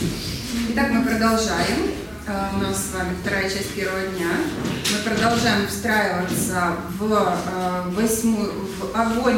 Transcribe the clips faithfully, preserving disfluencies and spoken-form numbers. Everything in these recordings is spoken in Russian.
Итак, мы продолжаем. У нас с вами вторая часть первого дня. Мы продолжаем встраиваться в, восьмую, в огонь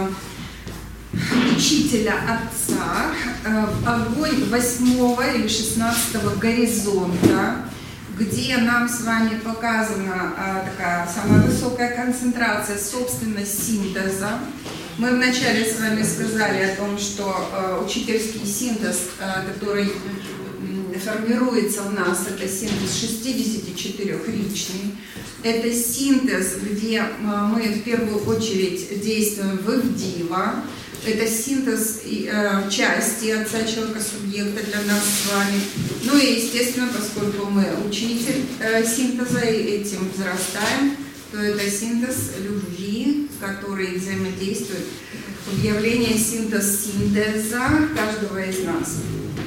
учителя Отца, в огонь восьмого или шестнадцатого горизонта, где нам с вами показана такая самая высокая концентрация, собственно, синтеза. Мы вначале с вами сказали о том, что учительский синтез, который формируется у нас, это синтез шестидесятичетырёхличный. Это синтез, где мы в первую очередь действуем в Ивдива. Это синтез э, части Отца Человека Субъекта для нас с вами. Ну и, естественно, поскольку мы учитель э, синтеза и этим взрастаем, то это синтез любви, который взаимодействует в явлении синтез синтеза каждого из нас.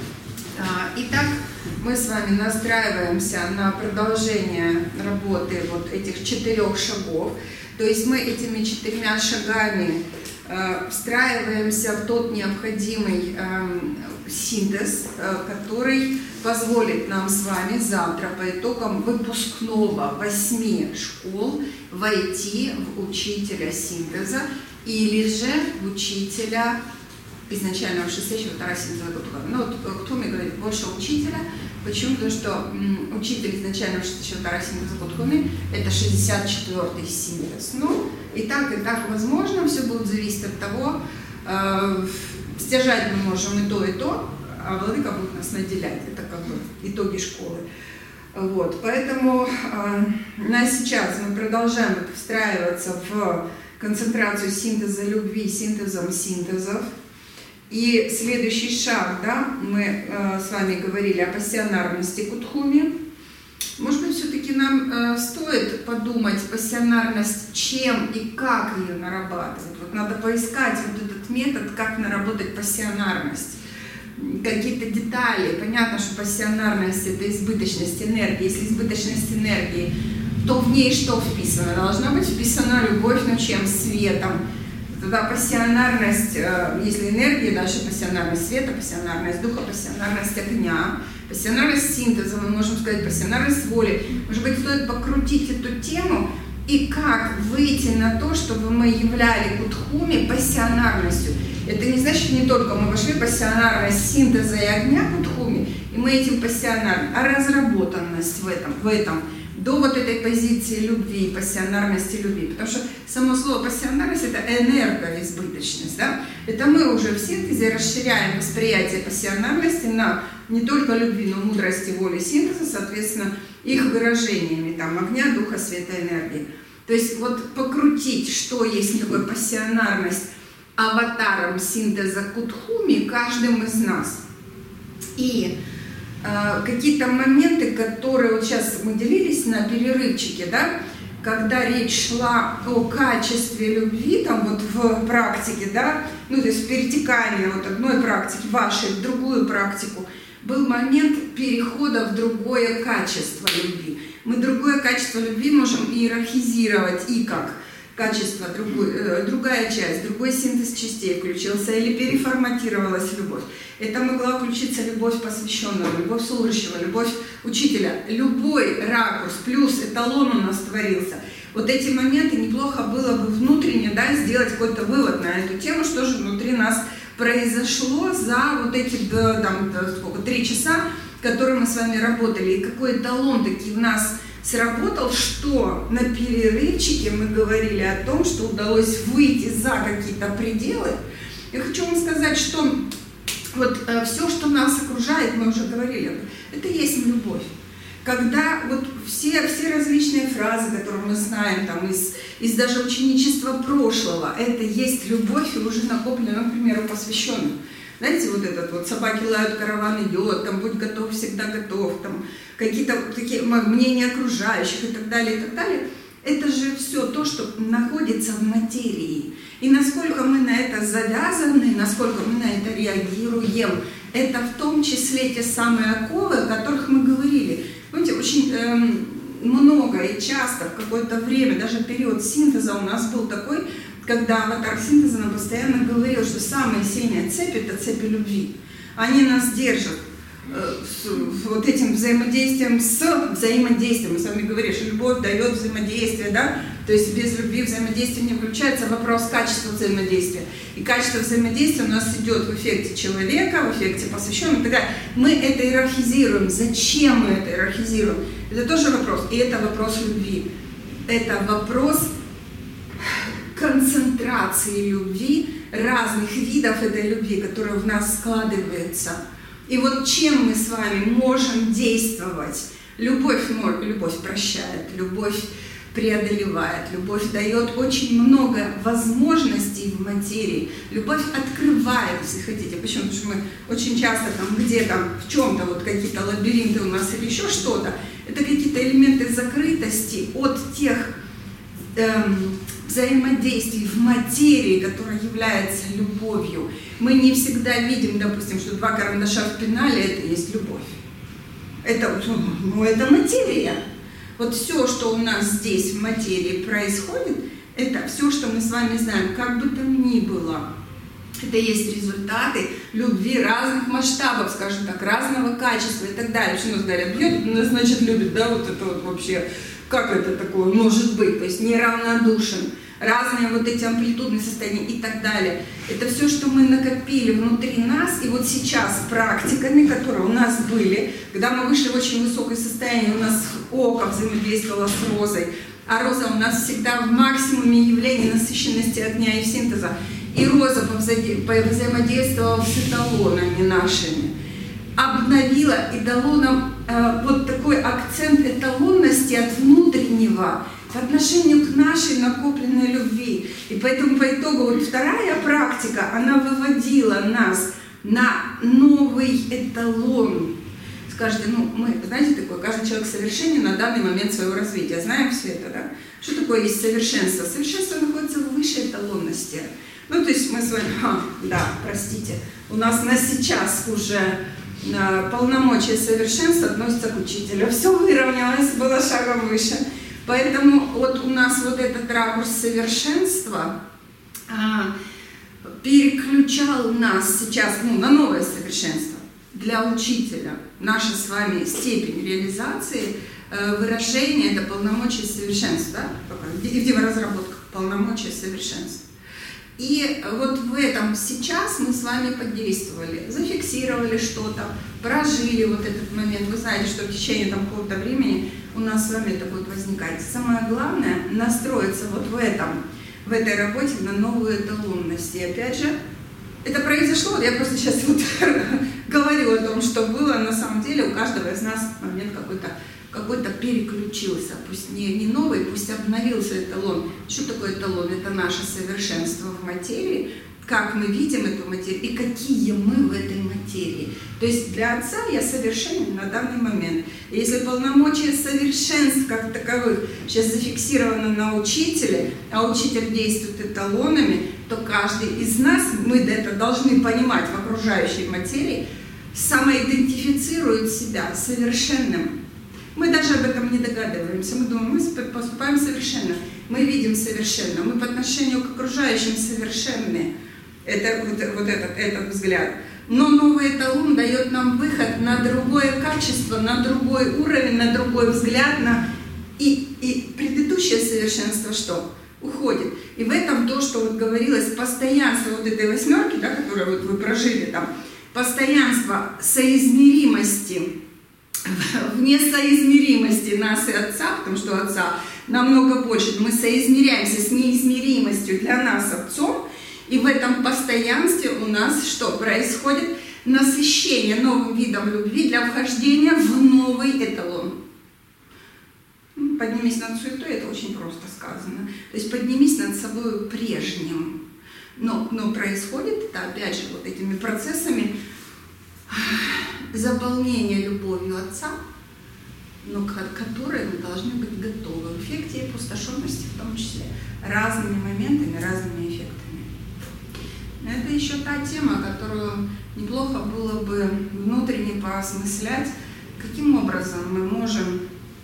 Итак, мы с вами настраиваемся на продолжение работы вот этих четырех шагов. То есть мы этими четырьмя шагами э, встраиваемся в тот необходимый э, синтез, э, который позволит нам с вами завтра по итогам выпускного восьми школ войти в учителя синтеза или же в учителя изначального шестейшего Тарасинского Кутхуми. Ну вот Кутхуми говорит больше учителя. Почему? Потому что м, учитель изначального шестейшего Тарасинского Кутхуми это шестьдесят четвёртый синтез. Ну и так, и так возможно, все будет зависеть от того, э, стяжать мы можем и то, и то, а Владыка будет нас наделять. Это как бы итоги школы. Вот, поэтому э, на сейчас мы продолжаем встраиваться в концентрацию синтеза любви, синтезом синтезов. И следующий шаг, да, мы э, с вами говорили о пассионарности Кутхуми. Может быть, все-таки нам э, стоит подумать пассионарность, чем и как ее нарабатывать. Вот надо поискать вот этот метод, как наработать пассионарность. Какие-то детали. Понятно, что пассионарность – это избыточность энергии. Если избыточность энергии, то в ней что вписано? Должна быть вписана любовь, ну чем? Светом. Тогда пассионарность, если энергия, дальше пассионарность света, пассионарность духа, пассионарность огня, пассионарность синтеза, мы можем сказать пассионарность воли. Может быть, стоит покрутить эту тему и как выйти на то, чтобы мы являли Кутхуми пассионарностью. Это не значит не только мы вошли в пассионарность синтеза и огня Кутхуми, и мы этим пассионарны, а разработанность в этом, в этом. До вот этой позиции любви, пассионарности любви. Потому что само слово пассионарность – это энергоизбыточность. Да? Это мы уже в синтезе расширяем восприятие пассионарности на не только любви, но мудрости, воли, синтеза, соответственно, их выражениями, там, огня, духа, света, энергии. То есть вот покрутить, что есть такое пассионарность аватаром синтеза Кутхуми каждым из нас. И какие-то моменты, которые вот сейчас мы делились на перерывчике, да, когда речь шла о качестве любви, там вот в практике, да, ну то есть перетекание вот одной практики вашей в другую практику, был момент перехода в другое качество любви. Мы другое качество любви можем иерархизировать и как качество, другой, э, другая часть, другой синтез частей включился или переформатировалась любовь. Это могла включиться любовь посвященного, любовь служащего, любовь учителя. Любой ракурс, плюс эталон у нас творился. Вот эти моменты неплохо было бы внутренне, да, сделать какой-то вывод на эту тему, что же внутри нас произошло за вот эти там, сколько, три часа, которые мы с вами работали, и какой эталон таки в нас сработал, что на перерывчике мы говорили о том, что удалось выйти за какие-то пределы. Я хочу вам сказать, что вот э, все, что нас окружает, мы уже говорили, это и есть любовь. Когда вот все, все различные фразы, которые мы знаем там, из, из даже ученичества прошлого, это есть любовь и уже накопленная, ну, к примеру, посвященных. Знаете, вот этот вот «собаки лают, караван идет», там «будь готов, всегда готов», там какие-то такие мнения окружающих и так далее, и так далее. Это же все то, что находится в материи. И насколько мы на это завязаны, насколько мы на это реагируем, это в том числе те самые оковы, о которых мы говорили. Помните, очень эм, много и часто в какое-то время, даже период синтеза у нас был такой, когда аватар синтеза нам постоянно говорил, что самая сильная цепь – это цепи любви. Они нас держат с вот этим взаимодействием с взаимодействием. Мы с вами говорили, что любовь дает взаимодействие, да? То есть без любви взаимодействие не включается, вопрос качества взаимодействия. И качество взаимодействия у нас идет в эффекте человека, в эффекте посвященного и так далее. Мы это иерархизируем. Зачем мы это иерархизируем? Это тоже вопрос. И это вопрос любви. Это вопрос концентрации любви, разных видов этой любви, которая в нас складывается. И вот чем мы с вами можем действовать? Любовь, любовь прощает, любовь преодолевает, любовь дает очень много возможностей в материи. Любовь открывает, если хотите. Почему? Потому что мы очень часто там где-то, в чем-то, вот какие-то лабиринты у нас или еще что-то, это какие-то элементы закрытости от тех эм, взаимодействий в материи, которая является любовью. Мы не всегда видим, допустим, что два карандаша в пенале – это и есть любовь. Это, ну, это материя. Вот все, что у нас здесь в материи происходит, это все, что мы с вами знаем, как бы там ни было. Это есть результаты любви разных масштабов, скажем так, разного качества и так далее. Что у нас говорят, бьет, значит любит, да, вот это вот вообще, как это такое может быть, то есть неравнодушен. Разные вот эти амплитудные состояния и так далее. Это все, что мы накопили внутри нас, и вот сейчас практиками, которые у нас были, когда мы вышли в очень высокое состояние, у нас око взаимодействовало с розой, а роза у нас всегда в максимуме явления насыщенности огня и синтеза, и роза взаимодействовала с эталонами нашими, обновила и дала нам э, вот такой акцент эталонности от внутреннего по отношению к нашей накопленной любви. И поэтому по итогу вот вторая практика, она выводила нас на новый эталон. Скажете, ну мы, знаете, такое, каждый человек совершенен на данный момент своего развития. Знаем все это, да? Что такое есть совершенство? Совершенство находится в высшей эталонности. Ну, то есть мы с вами, а, да, простите, у нас на сейчас уже а, полномочия совершенства относятся к учителю. Все выровнялось, было шагом выше. Поэтому вот у нас вот этот ракурс совершенства а, переключал нас сейчас ну, на новое совершенство. Для учителя наша с вами степень реализации, э, выражения – это полномочия совершенства, да? В разработках полномочия совершенства. И вот в этом сейчас мы с вами подействовали, зафиксировали что-то, прожили вот этот момент. Вы знаете, что в течение там какого-то времени у нас с вами это будет возникать. Самое главное – настроиться вот в этом, в этой работе на новую эталонность. И опять же, это произошло, я просто сейчас вот говорю о том, что было, на самом деле у каждого из нас момент какой-то какой-то переключился, пусть не, не новый, пусть обновился эталон. Что такое эталон? Это наше совершенство в материи, как мы видим эту материю и какие мы в этой материи. То есть для Отца я совершенен на данный момент. И если полномочия совершенств как таковых сейчас зафиксированы на учителе, а учитель действует эталонами, то каждый из нас, мы это должны понимать в окружающей материи, самоидентифицирует себя совершенным. Мы даже об этом не догадываемся. Мы думаем, мы поступаем совершенно, мы видим совершенно, мы по отношению к окружающим совершенны. Это вот, вот этот, этот взгляд. Но новый эталон дает нам выход на другое качество, на другой уровень, на другой взгляд. На... И, и предыдущее совершенство что? Уходит. И в этом то, что вот говорилось, постоянство вот этой восьмерки, да, которую вот вы прожили там, постоянство соизмеримости, в несоизмеримости нас и Отца, потому что Отца намного больше, мы соизмеряемся с неизмеримостью для нас Отцом, и в этом постоянстве у нас что происходит? Насыщение новым видом любви для вхождения в новый эталон. Поднимись над суетой, это очень просто сказано. То есть поднимись над собой прежним. Но, но происходит это, опять же, вот этими процессами заполнения любовью Отца, но к которой мы должны быть готовы в эффекте и опустошенности, в том числе разными моментами, разными эффектами. Это еще та тема, которую неплохо было бы внутренне поосмыслять, каким образом мы можем,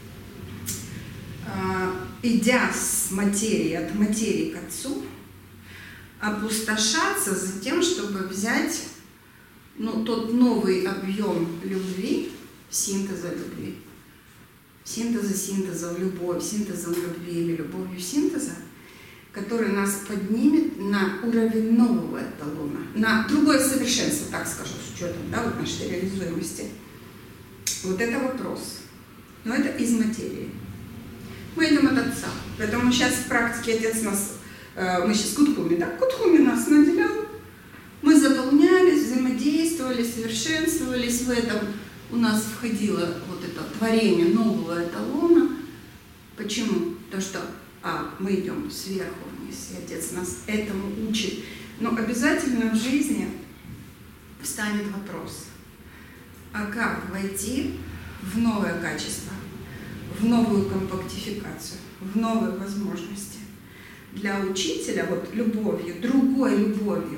идя с материи, от материи к Отцу, опустошаться за тем, чтобы взять но тот новый объем любви, синтеза любви, синтеза синтеза, любовь, синтезом любви или любовью синтеза, который нас поднимет на уровень нового эталона, на другое совершенство, так скажу, с учетом, да, вот нашей реализуемости. Вот это вопрос. Но это из материи. Мы идем от Отца. Поэтому сейчас в практике Отец нас, э, мы сейчас Кутхуми, да, Кутхуми нас наделял. Мы заполнялись, взаимодействовали, совершенствовались в этом. У нас входило вот это творение нового эталона. Почему? Потому что а, мы идем сверху вниз, и Отец нас этому учит. Но обязательно в жизни встанет вопрос, а как войти в новое качество, в новую компактификацию, в новые возможности. Для учителя вот любовью, другой любовью.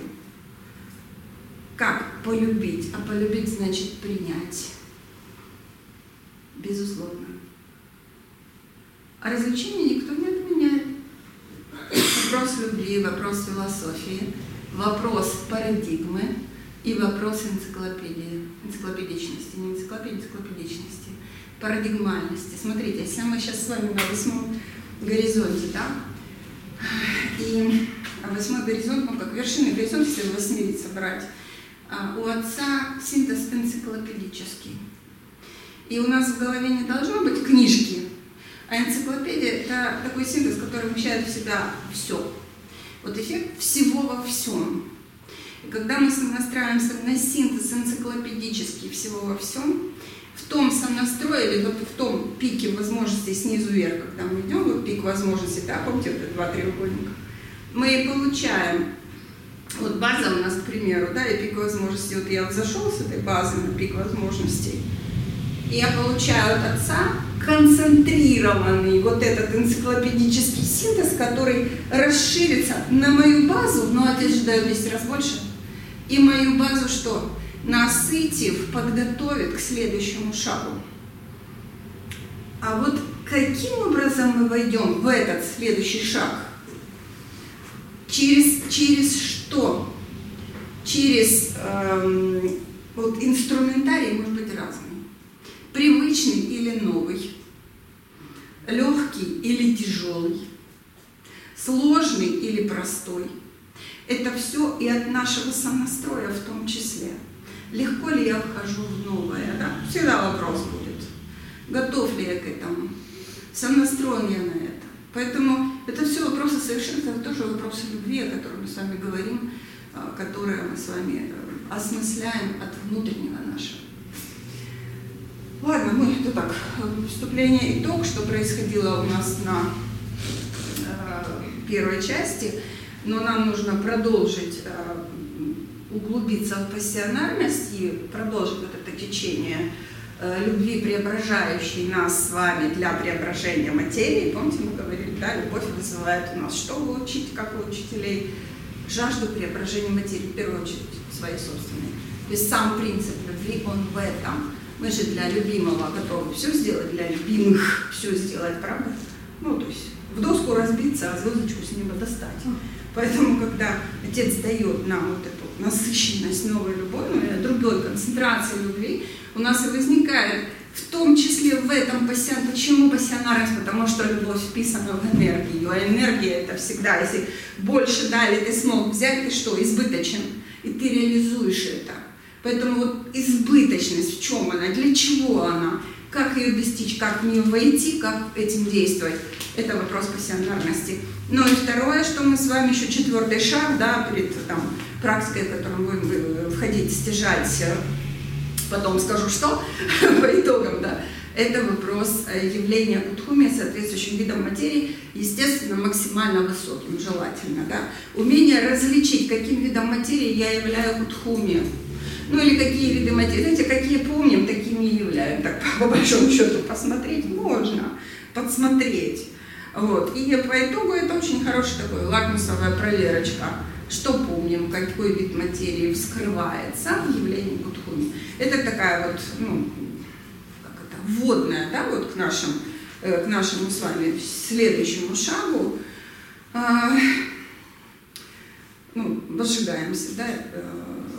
Как полюбить? А полюбить значит принять. Безусловно. А развлечения никто не отменяет. Вопрос любви, вопрос философии, вопрос парадигмы и вопрос энциклопедии, энциклопедичности, не энциклопедии, энциклопедичности, парадигмальности. Смотрите, если мы сейчас с вами на восьмом горизонте, да, и восьмой горизонт, ну как вершины горизонта, если восьмериться брать, у Отца синтез энциклопедический. И у нас в голове не должно быть книжки, а энциклопедия – это такой синтез, который вмещает в себя все. Вот эффект всего во всем. И когда мы настраиваемся на синтез энциклопедический всего во всем, в том сонастрое, или вот в том пике возможностей снизу вверх, когда мы идем, вот пик возможностей, да, помните, это два треугольника, мы получаем, вот база у нас, к примеру, да, и пик возможностей, вот я вот зашел с этой базы на пик возможностей, и я получаю от Отца концентрированный вот этот энциклопедический синтез, который расширится на мою базу, но Отец же дает в десять раз больше, и мою базу что? Насытив, подготовит к следующему шагу. А вот каким образом мы войдем в этот следующий шаг? Через, через что? Через эм, вот инструментарий может быть разный. Привычный или новый, легкий или тяжелый, сложный или простой. Это все и от нашего сонастроя в том числе. Легко ли я вхожу в новое? Да? Всегда вопрос будет. Готов ли я к этому? Сонастроен я на это? Поэтому это все вопросы совершенства, это тоже вопросы любви, о которых мы с вами говорим, которые мы с вами осмысляем от внутреннего нашего. Ладно, мы это так, вступление, итог, что происходило у нас на э, первой части, но нам нужно продолжить, э, углубиться в пассионарность и продолжить вот это течение э, любви, преображающей нас с вами для преображения материи. Помните, мы говорили, да, любовь вызывает у нас, что вы учите, как у учителей, жажду преображения материи, в первую очередь, своей собственной. То есть сам принцип любви, он в этом. Мы же для любимого готовы все сделать, для любимых все сделать, правда? Ну, то есть в доску разбиться, а звездочку с неба достать. Поэтому, когда Отец дает нам вот эту насыщенность новой любовью, другой концентрации любви, у нас и возникает, в том числе в этом пассион. Почему пассионарность? Потому что любовь вписана в энергию, а энергия это всегда, если больше дали, ты смог взять, ты что, избыточен, и ты реализуешь это. Поэтому вот избыточность, в чем она, для чего она, как ее достичь, как в нее войти, как этим действовать, это вопрос пассионарности. Ну и второе, что мы с вами еще четвертый шаг, да, перед там, практикой, в которую мы будем входить, стяжать, потом скажу что, по итогам, да, это вопрос явления Кутхуми соответствующим видом материи, естественно, максимально высоким, желательно, да. Умение различить, каким видом материи я являю Кутхуми. Ну или какие виды материи, знаете, какие помним, такими и являем. Так, по большому счету, посмотреть можно, подсмотреть. Вот. И по итогу это очень хорошая такая лакмусовая проверочка. Что помним, какой вид материи вскрывается в явлении Кутхуми. Это такая вот, ну, как это, вводная, да, вот к, нашим, к нашему с вами следующему шагу. А, ну, возжигаемся, да,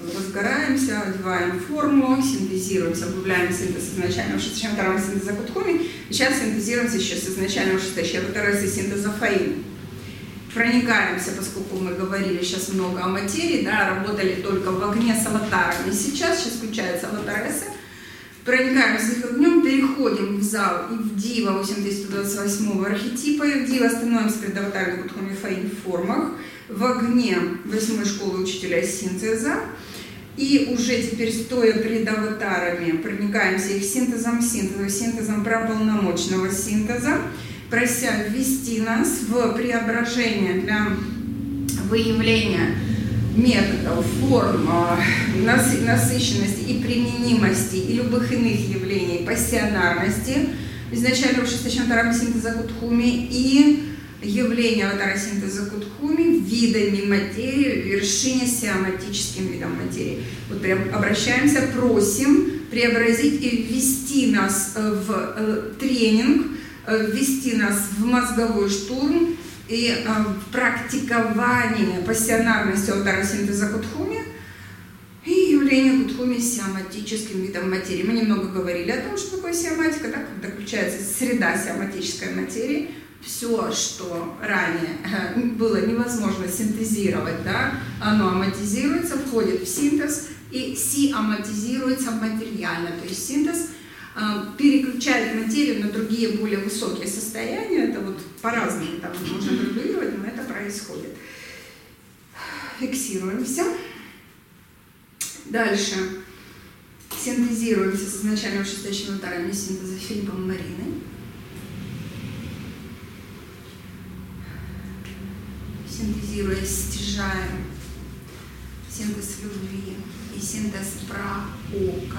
возгораемся, одеваем форму, синтезируемся, добавляем синтез изначального шестящего второго синтеза кутхуми. Сейчас синтезируемся еще с изначального шестящего второго синтеза фаины. Проникаемся, поскольку мы говорили сейчас много о материи, да, работали только в огне с аватарами. Сейчас, сейчас включается аватар эссе. Проникаемся их огнем, переходим в зал и в дива восемь тысяч сто двадцать восьмого архетипа. И в дива становимся перед аватарами кутхуми фаин в формах. В огне восьмой школы учителя синтеза. И уже теперь, стоя перед аватарами, проникаемся их синтезом синтеза, синтезом прополномочного синтеза, прося ввести нас в преображение для выявления методов, форм, насыщенности и применимости и любых иных явлений пассионарности изначального шестичного второго синтеза кутхуми и явления аватара синтеза кутхуми видами материи, вершине сиаматическим видом материи. Вот прям обращаемся, просим преобразить и ввести нас в тренинг, ввести нас в мозговой штурм и в практикование пассионарности аватара синтеза кутхуми и явление кутхуми сиаматическим видом материи. Мы немного говорили о том, что такое сиаматика, да, когда включается среда сиаматической материи. Все, что ранее было невозможно синтезировать, да, оно аматизируется, входит в синтез и сиаматизируется материально. То есть синтез э, переключает материю на другие более высокие состояния. Это вот по-разному там можно регулировать, но это происходит. Фиксируемся. Дальше синтезируемся с изначального шестичного второго синтеза Филиппом Марины. Синтезируя, стяжаем синтез любви и синтез про-ока,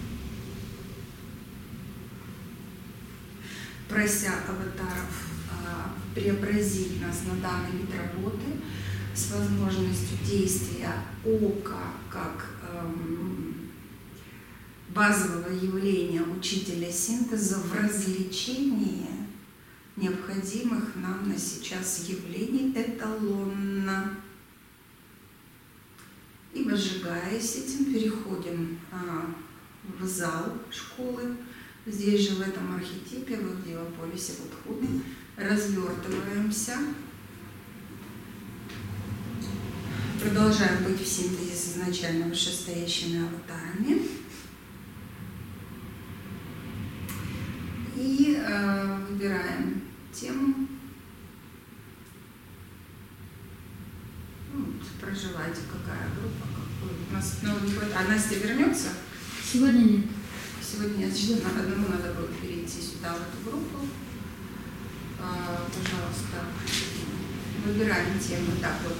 прося аватаров а, преобразить нас на данный вид работы с возможностью действия ока как эм, базового явления учителя синтеза в развлечении необходимых нам на сейчас явлений эталонно. И возжигаясь этим, переходим а, в зал школы. Здесь же в этом архетипе, в Диваполисе Будхуны, развертываемся. Продолжаем быть в синтезе с изначально вышестоящими аватарами. И э, выбираем тему. Ну, вот, проживайте, какая группа, какой. У нас снова не хватит. А Настя вернется? Сегодня нет. Сегодня нет. Значит, на одному надо было перейти сюда, в эту группу. А, пожалуйста, выбираем тему. Так вот.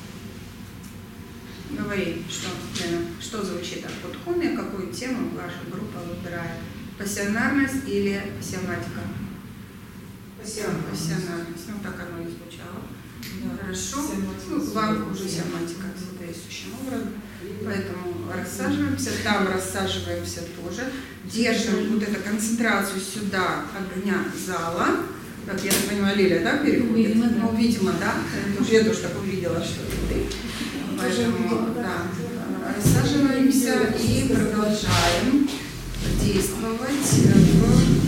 Говори, что, что звучит от Будхуны, какую тему ваша группа выбирает. Пассионарность или сиаматика? Пассионарность. Пассионарность. Ну, так оно и звучало. Да. Хорошо. Ну, вам уже сиаматика соответствующим образом. Поэтому рассаживаемся. Там рассаживаемся тоже. Держим вот эту концентрацию сюда, огня зала. Как я так понимаю, Лилия, да, переходит? Видимо, да. Ну, видимо, да. Я тоже так увидела, что это ты. Поэтому, да, рассаживаемся и продолжаем действовать в